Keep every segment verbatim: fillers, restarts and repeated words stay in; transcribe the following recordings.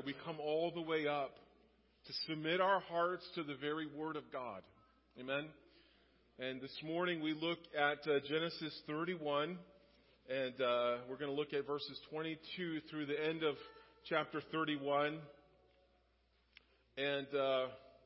we come all the way up to submit our hearts to the very Word of God. Amen? And this morning we look at uh, Genesis thirty-one, and uh, we're going to look at verses twenty-two through the end of chapter thirty-one. And uh,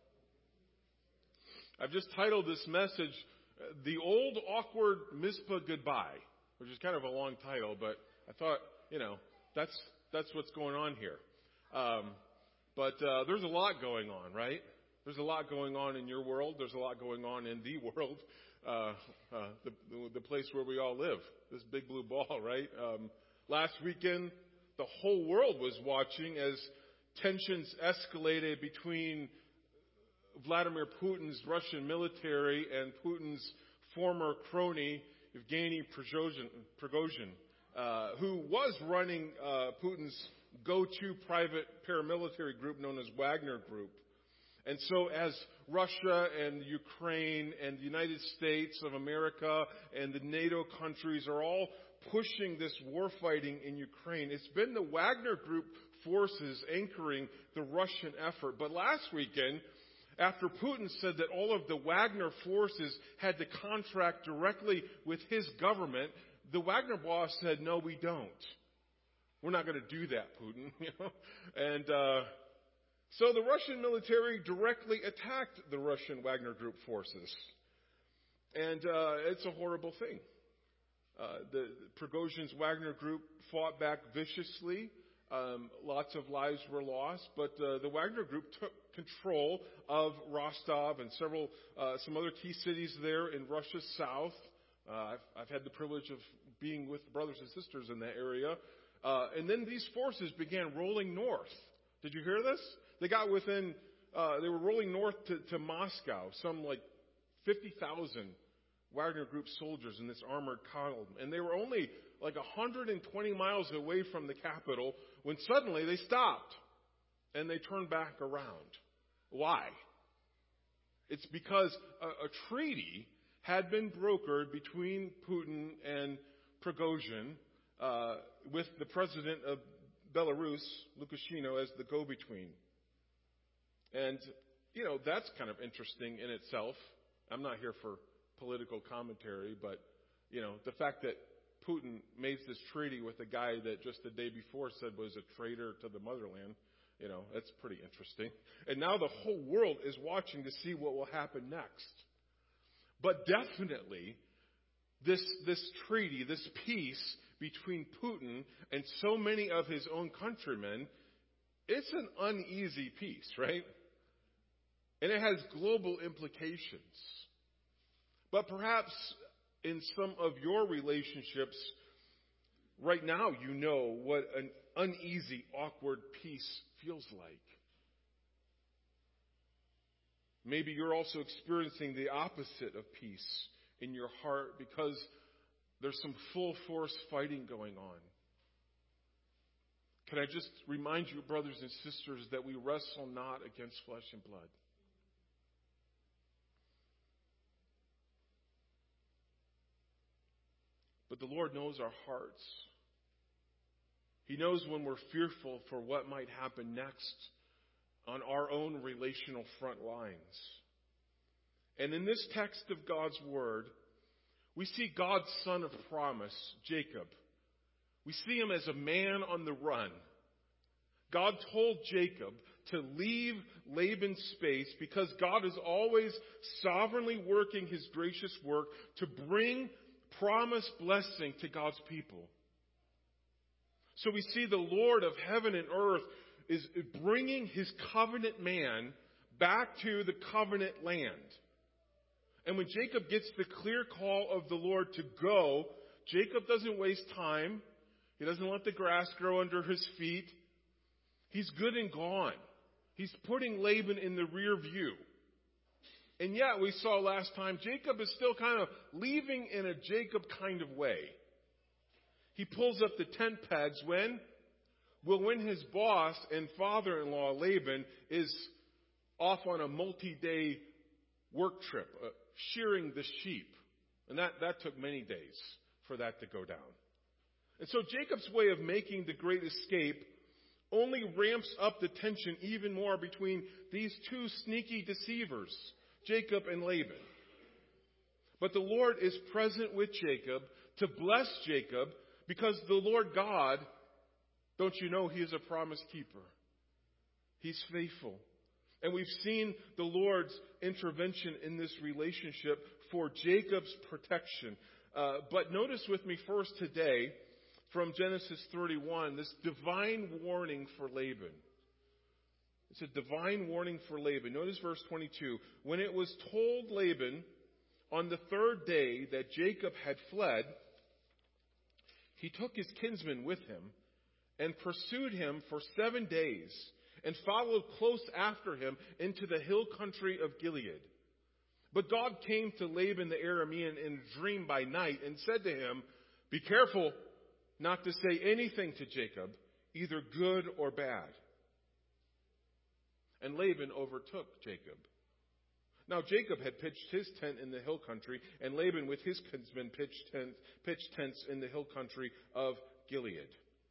I've just titled this message, The Old Awkward Mizpah Goodbye, which is kind of a long title, but I thought, you know, that's that's what's going on here. Um, but uh, there's a lot going on, right? There's a lot going on in your world. There's a lot going on in the world, uh, uh, the, the place where we all live, this big blue ball, right? Um, last weekend, the whole world was watching as tensions escalated between Vladimir Putin's Russian military and Putin's former crony, Evgeny Prigozhin, Prigozhin uh, who was running uh, Putin's go-to private paramilitary group known as Wagner Group. And so as Russia and Ukraine and the United States of America and the NATO countries are all pushing this war fighting in Ukraine, it's been the Wagner Group forces anchoring the Russian effort. But last weekend, after Putin said that all of the Wagner forces had to contract directly with his government, the Wagner boss said, no, we don't. We're not going to do that, Putin. You know? And uh, so the Russian military directly attacked the Russian Wagner Group forces. And uh, it's a horrible thing. Uh, the Prigozhin's Wagner Group fought back viciously. Um, lots of lives were lost, but uh, the Wagner Group took control of Rostov and several, uh, some other key cities there in Russia's south. Uh, I've, I've had the privilege of being with brothers and sisters in that area. Uh, and then these forces began rolling north. Did you hear this? They got within, uh, they were rolling north to, to Moscow, some like fifty thousand Wagner Group soldiers in this armored column. And they were only like one hundred twenty miles away from the capital when suddenly they stopped and they turned back around. Why? It's because a, a treaty had been brokered between Putin and Prigozhin uh, with the president of Belarus, Lukashenko, as the go-between. And, you know, that's kind of interesting in itself. I'm not here for political commentary, but, you know, the fact that Putin made this treaty with a guy that just the day before said was a traitor to the motherland, you know, that's pretty interesting. And now the whole world is watching to see what will happen next. But definitely, this, this treaty, this peace between Putin and so many of his own countrymen, it's an uneasy peace, right? And it has global implications. But perhaps in some of your relationships, right now you know what an uneasy, awkward peace feels like. Maybe you're also experiencing the opposite of peace in your heart because there's some full force fighting going on. Can I just remind you, brothers and sisters, that we wrestle not against flesh and blood. But the Lord knows our hearts. He knows when we're fearful for what might happen next on our own relational front lines. And in this text of God's Word, we see God's son of promise, Jacob. We see him as a man on the run. God told Jacob to leave Laban's space because God is always sovereignly working his gracious work to bring promised blessing to God's people. So we see the Lord of heaven and earth is bringing his covenant man back to the covenant land. And when Jacob gets the clear call of the Lord to go, Jacob doesn't waste time. He doesn't let the grass grow under his feet. He's good and gone. He's putting Laban in the rear view. And yet, we saw last time, Jacob is still kind of leaving in a Jacob kind of way. He pulls up the tent pegs when? Well, when his boss and father-in-law, Laban, is off on a multi-day work trip, uh, shearing the sheep. And that, that took many days for that to go down. And so Jacob's way of making the great escape only ramps up the tension even more between these two sneaky deceivers, Jacob and Laban. But the Lord is present with Jacob to bless Jacob because the Lord God, don't you know, He is a promise keeper. He's faithful. And we've seen the Lord's intervention in this relationship for Jacob's protection. Uh, but notice with me first today from Genesis thirty-one, this divine warning for Laban. It's a divine warning for Laban. Notice verse twenty-two. When it was told Laban on the third day that Jacob had fled, he took his kinsman with him and pursued him for seven days and followed close after him into the hill country of Gilead. But God came to Laban the Aramean in a dream by night and said to him, "Be careful not to say anything to Jacob, either good or bad." And Laban overtook Jacob. Now Jacob had pitched his tent in the hill country, and Laban with his kinsmen pitched, tent, pitched tents in the hill country of Gilead.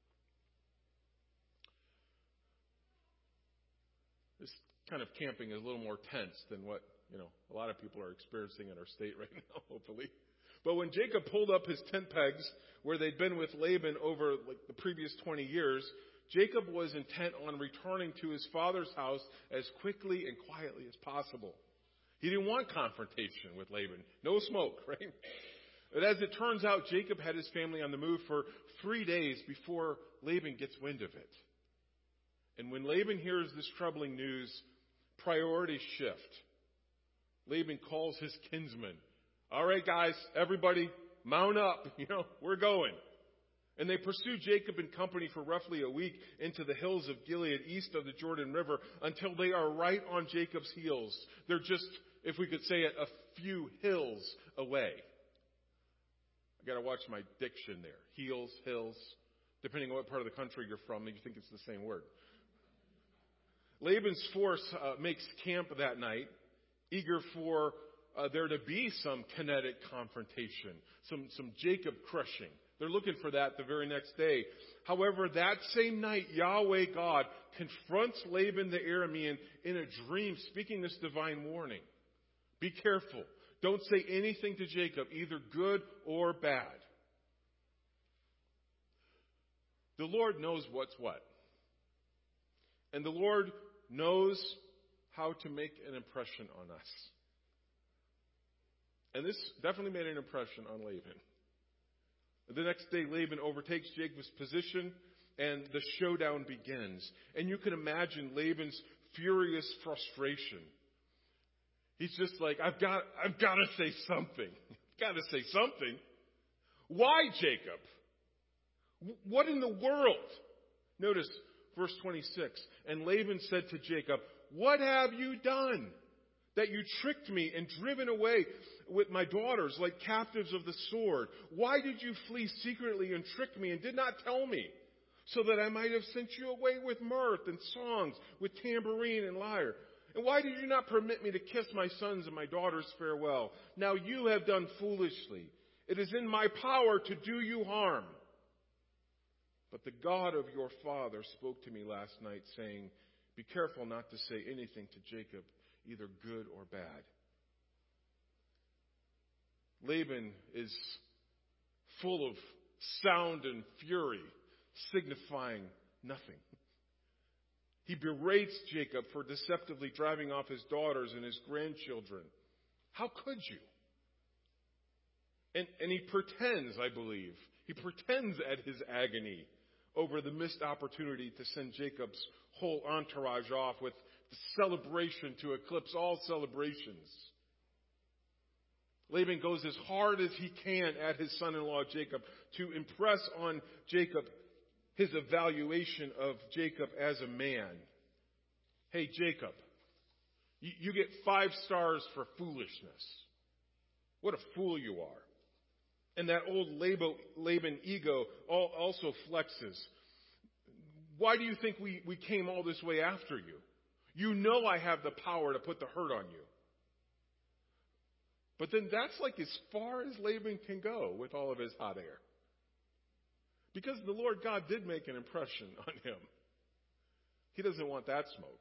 This kind of camping is a little more tense than what, you know, a lot of people are experiencing in our state right now, hopefully. But when Jacob pulled up his tent pegs where they'd been with Laban over like the previous twenty years, Jacob was intent on returning to his father's house as quickly and quietly as possible. He didn't want confrontation with Laban. No smoke, right? But as it turns out, Jacob had his family on the move for three days before Laban gets wind of it. And when Laban hears this troubling news, priorities shift. Laban calls his kinsmen. "All right, guys, everybody, mount up. You know, we're going." And they pursue Jacob and company for roughly a week into the hills of Gilead, east of the Jordan River, until they are right on Jacob's heels. They're just, if we could say it, a few hills away. I got to watch my diction there. Heels, hills, depending on what part of the country you're from, you think it's the same word. Laban's force uh, makes camp that night, eager for uh, there to be some kinetic confrontation, some, some Jacob crushing. They're looking for that the very next day. However, that same night, Yahweh God confronts Laban the Aramean in a dream, speaking this divine warning. Be careful. Don't say anything to Jacob, either good or bad. The Lord knows what's what. And the Lord knows how to make an impression on us. And this definitely made an impression on Laban. The next day, Laban overtakes Jacob's position, and the showdown begins. And you can imagine Laban's furious frustration. He's just like, I've got, I've got to say something. I've got to say something. Why, Jacob? What in the world? Notice verse twenty-six. And Laban said to Jacob, "What have you done that you tricked me and driven away with my daughters like captives of the sword? Why did you flee secretly and trick me and did not tell me, so that I might have sent you away with mirth and songs, with tambourine and lyre? And why did you not permit me to kiss my sons and my daughters farewell? Now you have done foolishly. It is in my power to do you harm. But the God of your father spoke to me last night, saying, be careful not to say anything to Jacob, either good or bad." Laban is full of sound and fury, signifying nothing. He berates Jacob for deceptively driving off his daughters and his grandchildren. How could you? And, and he pretends, I believe, he pretends at his agony over the missed opportunity to send Jacob's whole entourage off with the celebration to eclipse all celebrations. Laban goes as hard as he can at his son-in-law Jacob to impress on Jacob his evaluation of Jacob as a man. Hey, Jacob, you, you get five stars for foolishness. What a fool you are. And that old Laban ego also flexes. Why do you think we, we came all this way after you? You know I have the power to put the hurt on you. But then that's like as far as Laban can go with all of his hot air. Because the Lord God did make an impression on him. He doesn't want that smoke.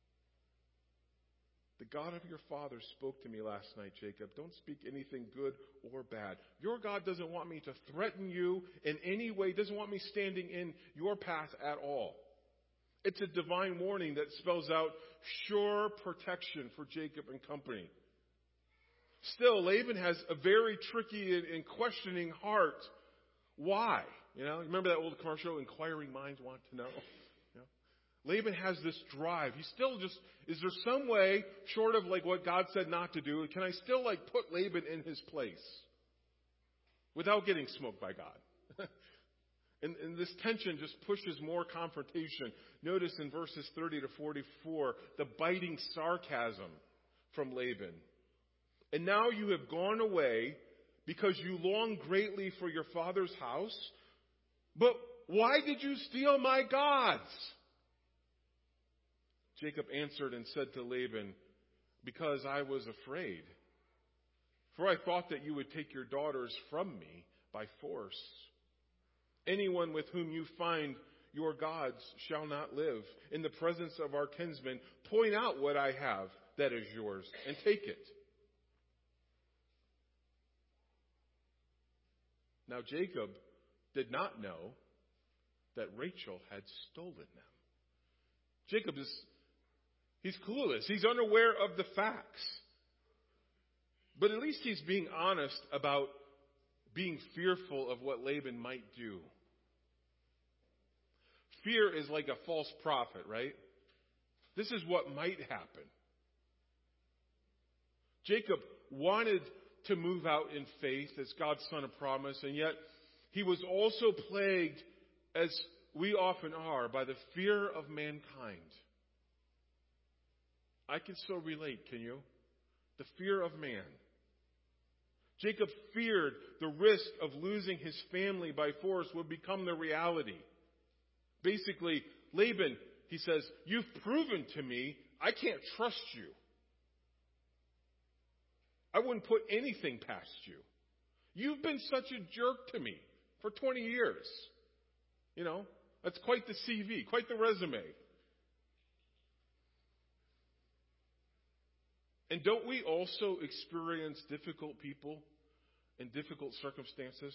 The God of your father spoke to me last night, Jacob. Don't speak anything good or bad. Your God doesn't want me to threaten you in any way, doesn't want me standing in your path at all. It's a divine warning that spells out sure protection for Jacob and company. Still, Laban has a very tricky and questioning heart. Why? You know, remember that old commercial, Inquiring Minds Want to Know? You know? Laban has this drive. He still just, is there some way, short of like what God said not to do, can I still like put Laban in his place without getting smoked by God? and, and this tension just pushes more confrontation. Notice in verses thirty to forty-four, the biting sarcasm from Laban. And now you have gone away because you long greatly for your father's house. But why did you steal my gods? Jacob answered and said to Laban, because I was afraid. For I thought that you would take your daughters from me by force. Anyone with whom you find your gods shall not live. In the presence of our kinsmen, point out what I have that is yours and take it. Now Jacob did not know that Rachel had stolen them. Jacob is, he's clueless. He's unaware of the facts. But at least he's being honest about being fearful of what Laban might do. Fear is like a false prophet, right? This is what might happen. Jacob wanted to move out in faith as God's son of promise, and yet he was also plagued, as we often are, by the fear of mankind. I can so relate, can you? The fear of man. Jacob feared the risk of losing his family by force would become the reality. Basically, Laban, he says, you've proven to me I can't trust you. I wouldn't put anything past you. You've been such a jerk to me for twenty years. You know, that's quite the C V, quite the resume. And don't we also experience difficult people in difficult circumstances?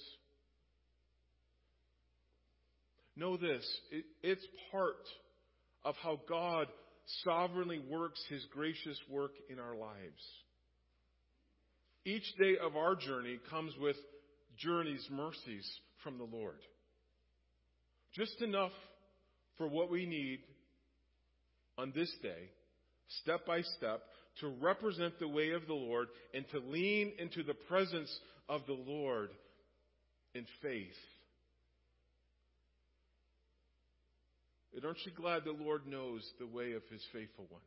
Know this, it, it's part of how God sovereignly works His gracious work in our lives. Each day of our journey comes with journey's mercies from the Lord. Just enough for what we need on this day, step by step, to represent the way of the Lord and to lean into the presence of the Lord in faith. And aren't you glad the Lord knows the way of His faithful ones?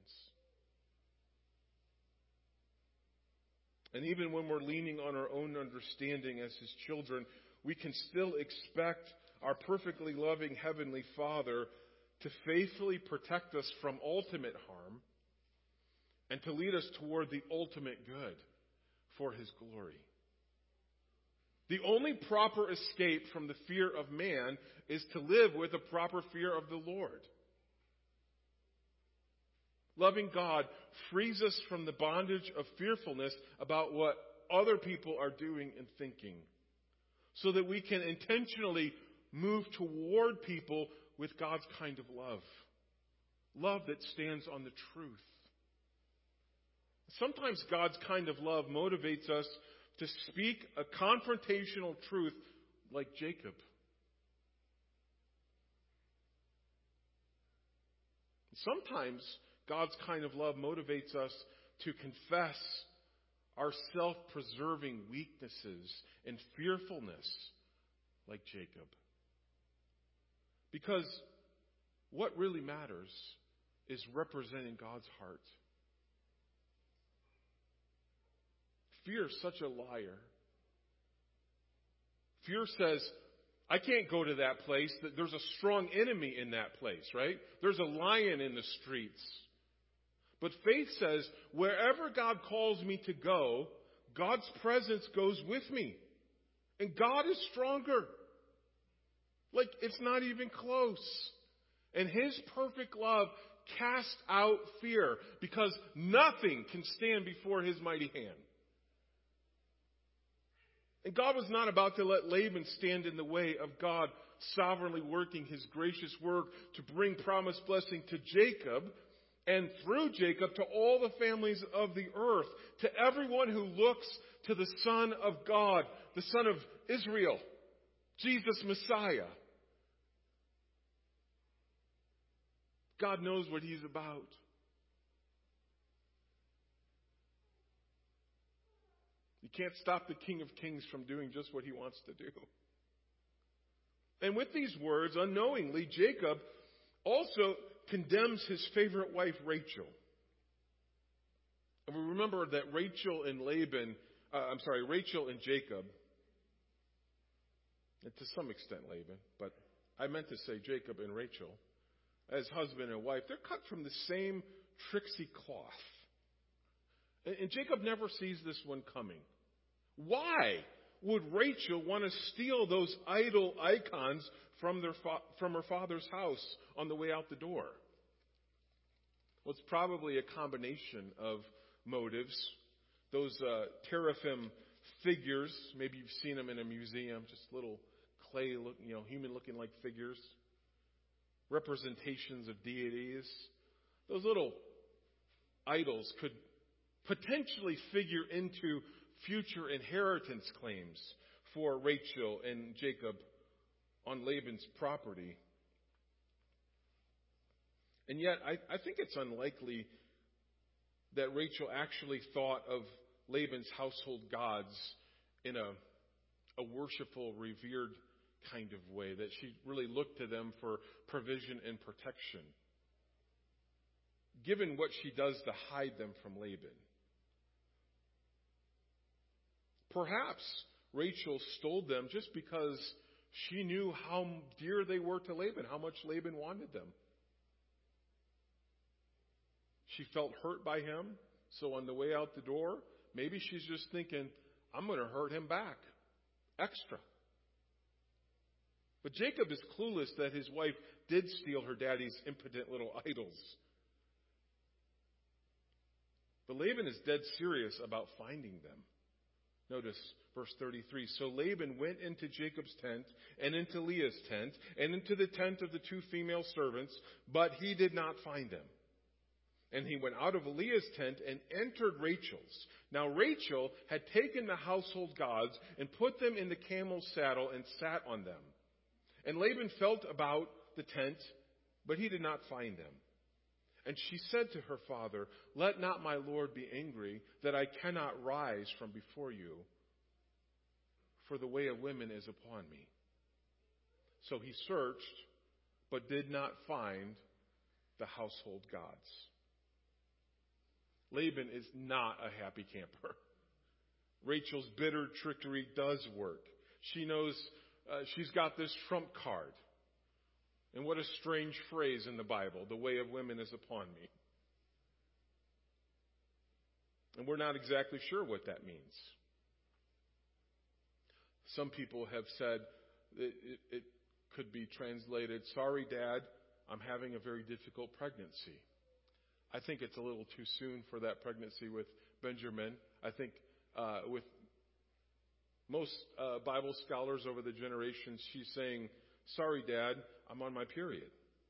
And even when we're leaning on our own understanding as His children, we can still expect our perfectly loving Heavenly Father to faithfully protect us from ultimate harm and to lead us toward the ultimate good for His glory. The only proper escape from the fear of man is to live with a proper fear of the Lord. Loving God frees us from the bondage of fearfulness about what other people are doing and thinking, so that we can intentionally move toward people with God's kind of love. Love that stands on the truth. Sometimes God's kind of love motivates us to speak a confrontational truth like Jacob. Sometimes God's kind of love motivates us to confess our self-preserving weaknesses and fearfulness like Jacob. Because what really matters is representing God's heart. Fear is such a liar. Fear says, I can't go to that place. There's a strong enemy in that place, right? There's a lion in the streets. But faith says, wherever God calls me to go, God's presence goes with me. And God is stronger. Like, it's not even close. And his perfect love cast out fear, because nothing can stand before his mighty hand. And God was not about to let Laban stand in the way of God sovereignly working his gracious work to bring promised blessing to Jacob, and through Jacob to all the families of the earth, to everyone who looks to the Son of God, the Son of Israel, Jesus Messiah. God knows what he's about. You can't stop the King of Kings from doing just what he wants to do. And with these words, unknowingly, Jacob also condemns his favorite wife, Rachel. And we remember that Rachel and Laban, uh, I'm sorry, Rachel and Jacob, and to some extent Laban, but I meant to say Jacob and Rachel, as husband and wife, they're cut from the same tricksy cloth. And, and Jacob never sees this one coming. Why would Rachel want to steal those idol icons from their fa- from her father's house on the way out the door? Well, it's probably a combination of motives. Those uh, teraphim figures, maybe you've seen them in a museum, just little clay, look, you know, human-looking like figures. Representations of deities. Those little idols could potentially figure into future inheritance claims for Rachel and Jacob on Laban's property. And yet, I, I think it's unlikely that Rachel actually thought of Laban's household gods in a, a worshipful, revered kind of way, that she really looked to them for provision and protection, given what she does to hide them from Laban. Perhaps Rachel stole them just because she knew how dear they were to Laban, how much Laban wanted them. She felt hurt by him, so on the way out the door, maybe she's just thinking, I'm going to hurt him back, extra. But Jacob is clueless that his wife did steal her daddy's impotent little idols. But Laban is dead serious about finding them. Notice verse thirty-three. So Laban went into Jacob's tent and into Leah's tent and into the tent of the two female servants, but he did not find them. And he went out of Leah's tent and entered Rachel's. Now Rachel had taken the household gods and put them in the camel's saddle and sat on them. And Laban felt about the tent, but he did not find them. And she said to her father, let not my lord be angry that I cannot rise from before you, for the way of women is upon me. So he searched, but did not find the household gods. Laban is not a happy camper. Rachel's bitter trickery does work. She knows uh, she's got this trump card. And what a strange phrase in the Bible, the way of women is upon me. And we're not exactly sure what that means. Some people have said that it, it could be translated, sorry, Dad, I'm having a very difficult pregnancy. I think it's a little too soon for that pregnancy with Benjamin. I think uh, with most uh, Bible scholars over the generations, she's saying, sorry, Dad, I'm on my period.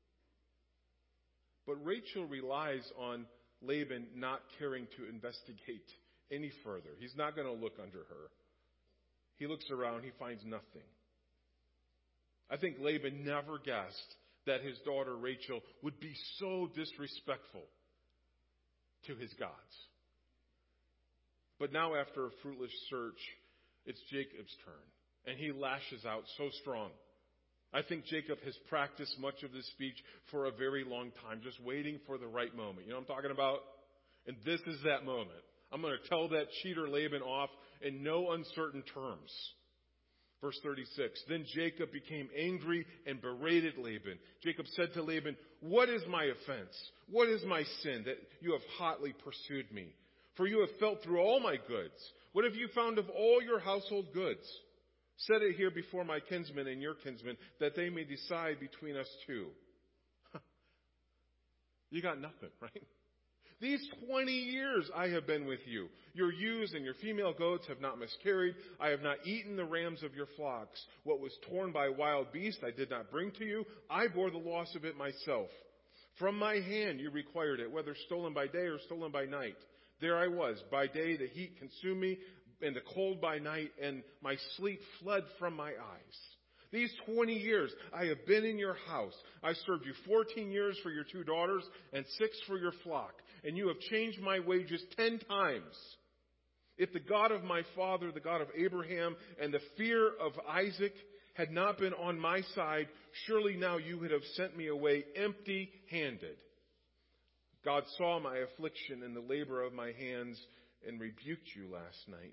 But Rachel relies on Laban not caring to investigate any further. He's not going to look under her. He looks around, he finds nothing. I think Laban never guessed that his daughter Rachel would be so disrespectful to his gods. But now, after a fruitless search, it's Jacob's turn, and he lashes out so strong. I think Jacob has practiced much of this speech for a very long time, just waiting for the right moment. You know what I'm talking about? And this is that moment. I'm going to tell that cheater Laban off in no uncertain terms. Verse thirty-six, then Jacob became angry and berated Laban. Jacob said to Laban, what is my offense? What is my sin that you have hotly pursued me? For you have felt through all my goods. What have you found of all your household goods? Set it here before my kinsmen and your kinsmen, that they may decide between us two. You got nothing, right? These twenty years I have been with you. Your ewes and your female goats have not miscarried. I have not eaten the rams of your flocks. What was torn by wild beasts I did not bring to you. I bore the loss of it myself. From my hand you required it, whether stolen by day or stolen by night. There I was. By day the heat consumed me, and the cold by night, and my sleep fled from my eyes. These twenty years I have been in your house. I served you fourteen years for your two daughters and six for your flock. And you have changed my wages ten times. If the God of my father, the God of Abraham, and the fear of Isaac had not been on my side, surely now you would have sent me away empty-handed. God saw my affliction and the labor of my hands and rebuked you last night.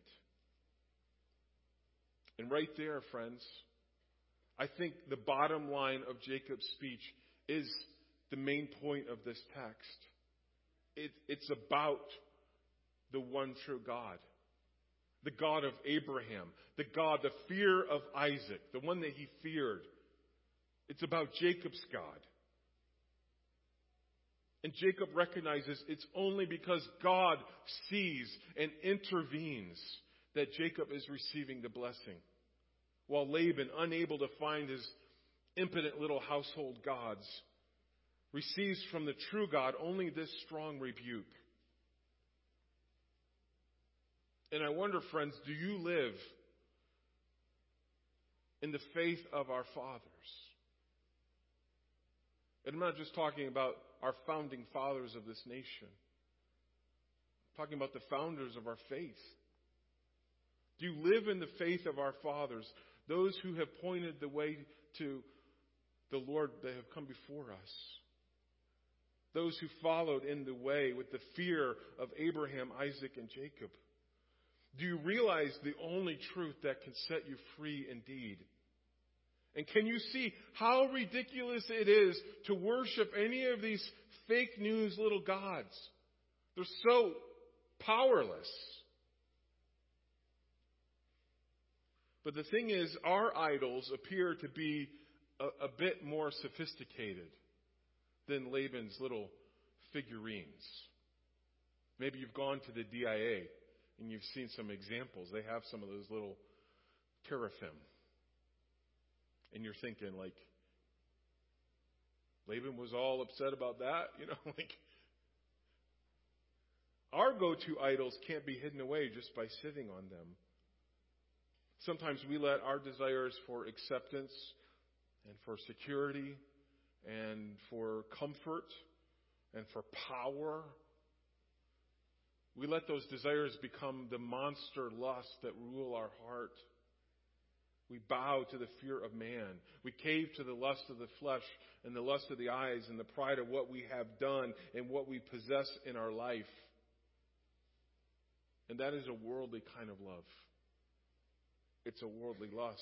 And right there, friends, I think the bottom line of Jacob's speech is the main point of this text. It, it's about the one true God. The God of Abraham. The God, the fear of Isaac. The one that he feared. It's about Jacob's God. And Jacob recognizes it's only because God sees and intervenes that Jacob is receiving the blessing. While Laban, unable to find his impotent little household gods, receives from the true God only this strong rebuke. And I wonder, friends, do you live in the faith of our fathers? And I'm not just talking about our founding fathers of this nation. I'm talking about the founders of our faith. Do you live in the faith of our fathers, those who have pointed the way to the Lord that have come before us? Those who followed in the way with the fear of Abraham, Isaac, and Jacob. Do you realize the only truth that can set you free indeed? And can you see how ridiculous it is to worship any of these fake news little gods? They're so powerless. But the thing is, our idols appear to be a, a bit more sophisticated than Laban's little figurines. Maybe you've gone to the D I A and you've seen some examples. They have some of those little teraphim. And you're thinking, like, Laban was all upset about that? You know, like, our go-to idols can't be hidden away just by sitting on them. Sometimes we let our desires for acceptance and for security and for comfort and for power, we let those desires become the monster lusts that rule our heart. We bow to the fear of man. We cave to the lust of the flesh and the lust of the eyes and the pride of what we have done and what we possess in our life. And that is a worldly kind of love. It's a worldly lust.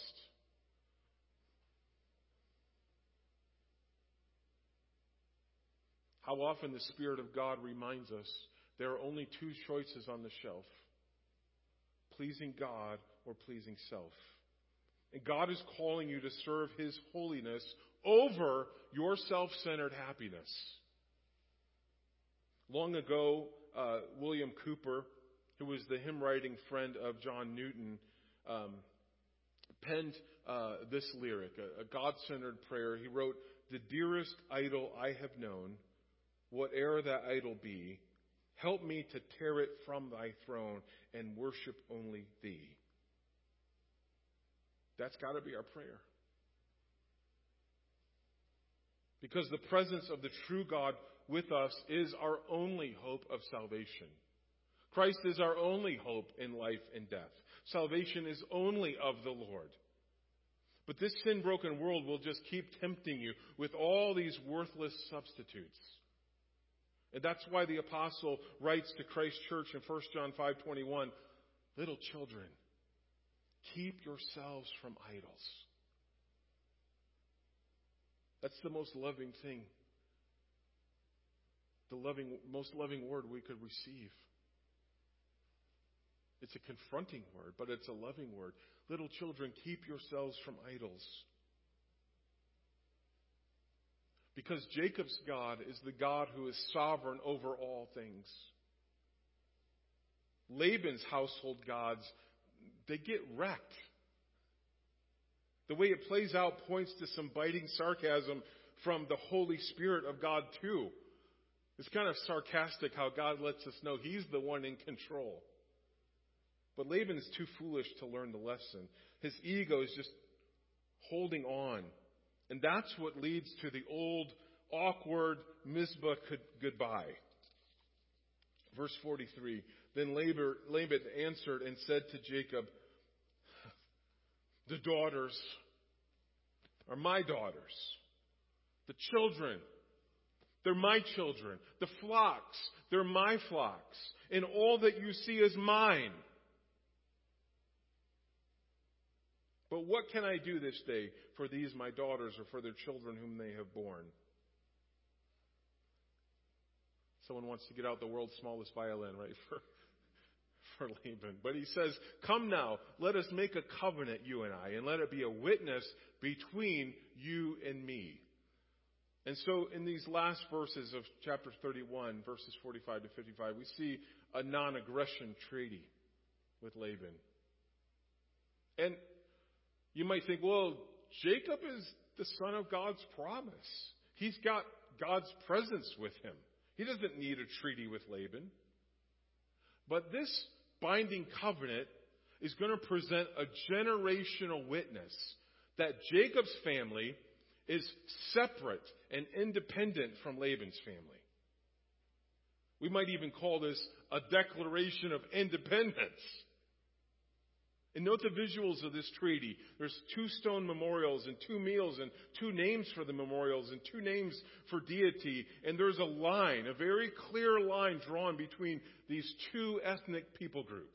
How often the Spirit of God reminds us there are only two choices on the shelf: pleasing God or pleasing self. And God is calling you to serve His holiness over your self-centered happiness. Long ago, uh, William Cowper, who was the hymn-writing friend of John Newton, um, penned uh, this lyric, a, a God-centered prayer. He wrote, "The dearest idol I have known, whate'er that idol be, help me to tear it from thy throne and worship only thee." That's got to be our prayer. Because the presence of the true God with us is our only hope of salvation. Christ is our only hope in life and death. Salvation is only of the Lord. But this sin-broken world will just keep tempting you with all these worthless substitutes. And that's why the apostle writes to Christ Church in First John five twenty-one, "Little children, keep yourselves from idols." That's the most loving thing. The loving, most loving word we could receive. It's a confronting word, but it's a loving word. Little children, keep yourselves from idols. Because Jacob's God is the God who is sovereign over all things. Laban's household gods, they get wrecked. The way it plays out points to some biting sarcasm from the Holy Spirit of God too. It's kind of sarcastic how God lets us know He's the one in control. But Laban is too foolish to learn the lesson. His ego is just holding on. And that's what leads to the old, awkward Mizpah goodbye. Verse forty-three, then Laban answered and said to Jacob, the daughters are my daughters. The children, they're my children. The flocks, they're my flocks. And all that you see is mine. But what can I do this day for these my daughters or for their children whom they have borne? Someone wants to get out the world's smallest violin, right, for, for Laban. But he says, come now, let us make a covenant, you and I, and let it be a witness between you and me. And so in these last verses of chapter thirty-one, verses forty-five to fifty-five, we see a non-aggression treaty with Laban. And you might think, well, Jacob is the son of God's promise. He's got God's presence with him. He doesn't need a treaty with Laban. But this binding covenant is going to present a generational witness that Jacob's family is separate and independent from Laban's family. We might even call this a declaration of independence. And note the visuals of this treaty. There's two stone memorials and two meals and two names for the memorials and two names for deity. And there's a line, a very clear line drawn between these two ethnic people groups.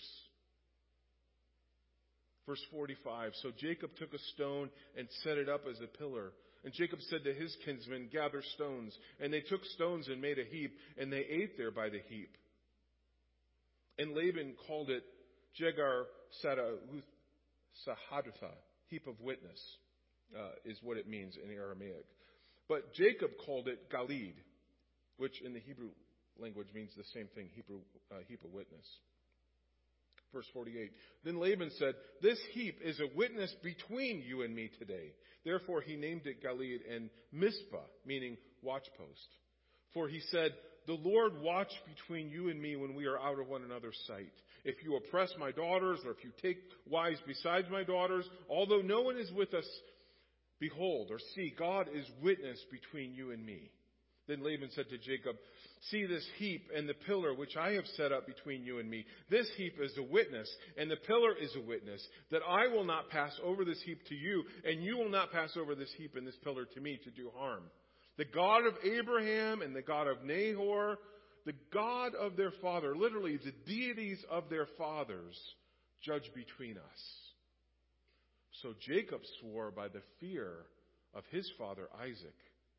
Verse forty-five, so Jacob took a stone and set it up as a pillar. And Jacob said to his kinsmen, gather stones. And they took stones and made a heap, and they ate there by the heap. And Laban called it Jegar Sahadutha, heap of witness, uh, is what it means in Aramaic. But Jacob called it Galid, which in the Hebrew language means the same thing, Hebrew uh, heap of witness. Verse forty-eight, then Laban said, this heap is a witness between you and me today. Therefore he named it Galid and Mizpah, meaning watchpost. For he said, the Lord watch between you and me when we are out of one another's sight. If you oppress my daughters, or if you take wives besides my daughters, although no one is with us, behold, or see, God is witness between you and me. Then Laban said to Jacob, see this heap and the pillar which I have set up between you and me. This heap is a witness, and the pillar is a witness, that I will not pass over this heap to you, and you will not pass over this heap and this pillar to me to do harm. The God of Abraham and the God of Nahor, the God of their father, literally the deities of their fathers, judge between us. So Jacob swore by the fear of his father Isaac.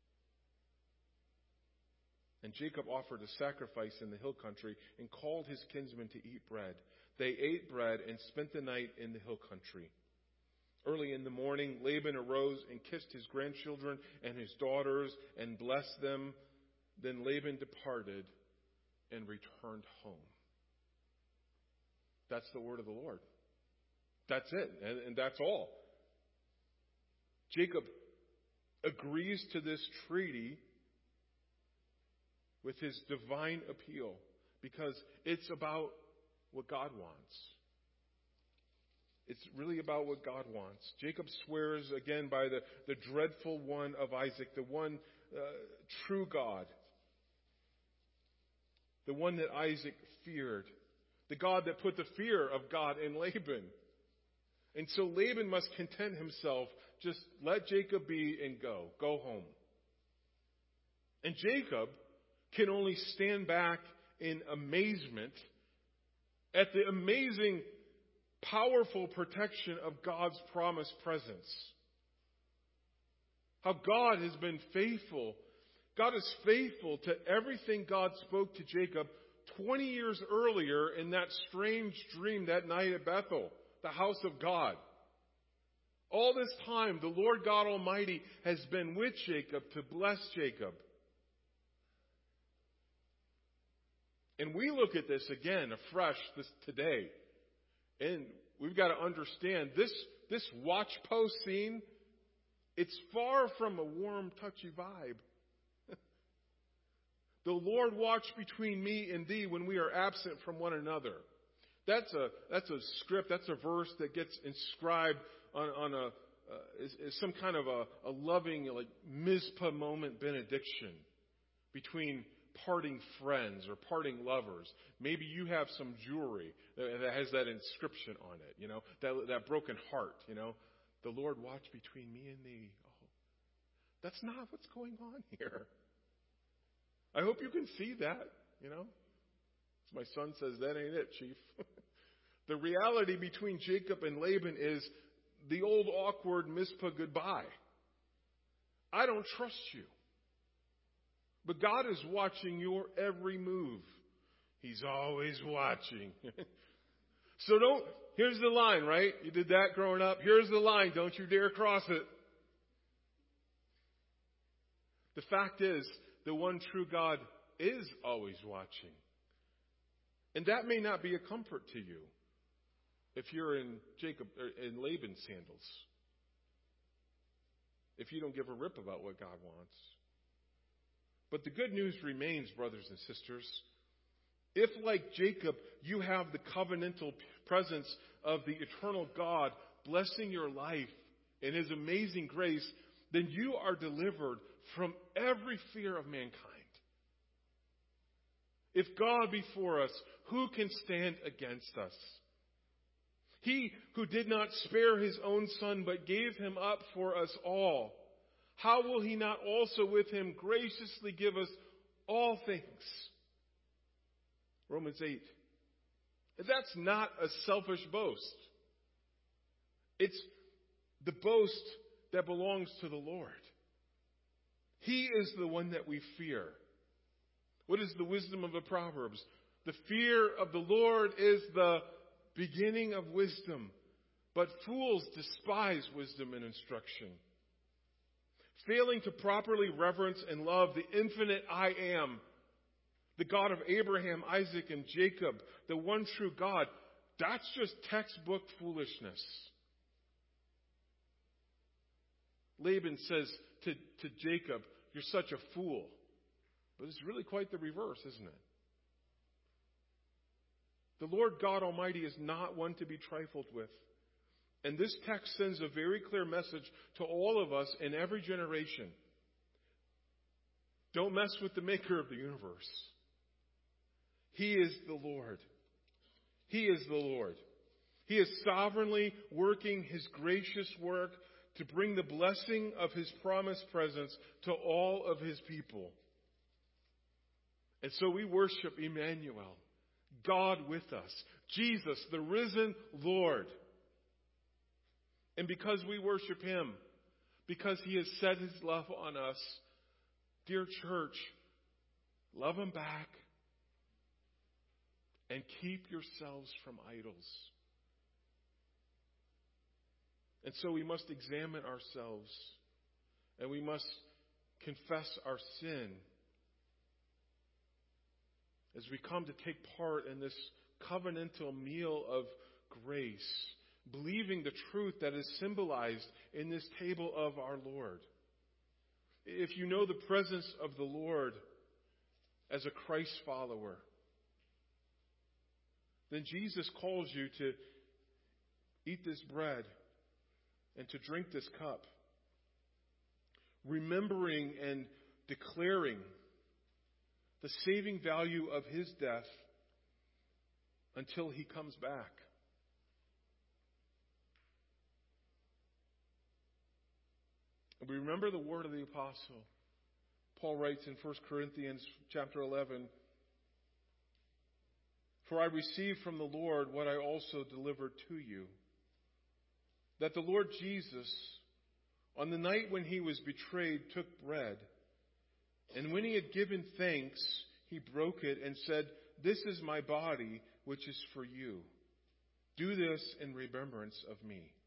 And Jacob offered a sacrifice in the hill country and called his kinsmen to eat bread. They ate bread and spent the night in the hill country. Early in the morning, Laban arose and kissed his grandchildren and his daughters and blessed them. Then Laban departed and returned home. That's the word of the Lord. That's it. And, and that's all. Jacob agrees to this treaty with his divine appeal because it's about what God wants. It's really about what God wants. Jacob swears again by the, the dreadful one of Isaac, the one uh, true God, the one that Isaac feared, the God that put the fear of God in Laban. And so Laban must content himself, just let Jacob be and go, go home. And Jacob can only stand back in amazement at the amazing, powerful protection of God's promised presence. How God has been faithful. God is faithful to everything God spoke to Jacob twenty years earlier in that strange dream that night at Bethel, the house of God. All this time, the Lord God Almighty has been with Jacob to bless Jacob. And we look at this again afresh this today. And we've got to understand this, this watch post scene, it's far from a warm, touchy vibe. The Lord watch between me and thee when we are absent from one another. That's a that's a script, that's a verse that gets inscribed on, on a uh, is, is some kind of a, a loving, like Mizpah moment benediction between parting friends or parting lovers. Maybe you have some jewelry that has that inscription on it, you know, that that broken heart, you know. The Lord watch between me and thee. Oh, that's not what's going on here. I hope you can see that, you know. As my son says, that ain't it, Chief. The reality between Jacob and Laban is the old awkward Mizpah goodbye. I don't trust you. But God is watching your every move. He's always watching. So don't, here's the line, right? You did that growing up. Here's the line. Don't you dare cross it. The fact is, the one true God is always watching. And that may not be a comfort to you if you're in Jacob or in Laban's sandals. If you don't give a rip about what God wants. But the good news remains, brothers and sisters. If, like Jacob, you have the covenantal presence of the eternal God blessing your life in His amazing grace, then you are delivered from every fear of mankind. If God be for us, who can stand against us? He who did not spare His own Son, but gave Him up for us all, how will He not also with Him graciously give us all things? Romans eight. That's not a selfish boast. It's the boast that belongs to the Lord. He is the one that we fear. What is the wisdom of the Proverbs? The fear of the Lord is the beginning of wisdom, but fools despise wisdom and instruction. Failing to properly reverence and love the infinite I Am, the God of Abraham, Isaac, and Jacob, the one true God, that's just textbook foolishness. Laban says to, to Jacob, "You're such a fool." But it's really quite the reverse, isn't it? The Lord God Almighty is not one to be trifled with. And this text sends a very clear message to all of us in every generation. Don't mess with the maker of the universe. He is the Lord. He is the Lord. He is sovereignly working His gracious work to bring the blessing of His promised presence to all of His people. And so we worship Emmanuel, God with us, Jesus, the risen Lord. And because we worship Him, because He has set His love on us, dear church, love Him back and keep yourselves from idols. And so we must examine ourselves and we must confess our sin as we come to take part in this covenantal meal of grace, believing the truth that is symbolized in this table of our Lord. If you know the presence of the Lord as a Christ follower, then Jesus calls you to eat this bread and to drink this cup, remembering and declaring the saving value of His death until He comes back. And we remember the word of the apostle. Paul writes in First Corinthians chapter eleven, "For I received from the Lord what I also delivered to you, that the Lord Jesus, on the night when He was betrayed, took bread. And when He had given thanks, He broke it and said, 'This is my body, which is for you. Do this in remembrance of me.'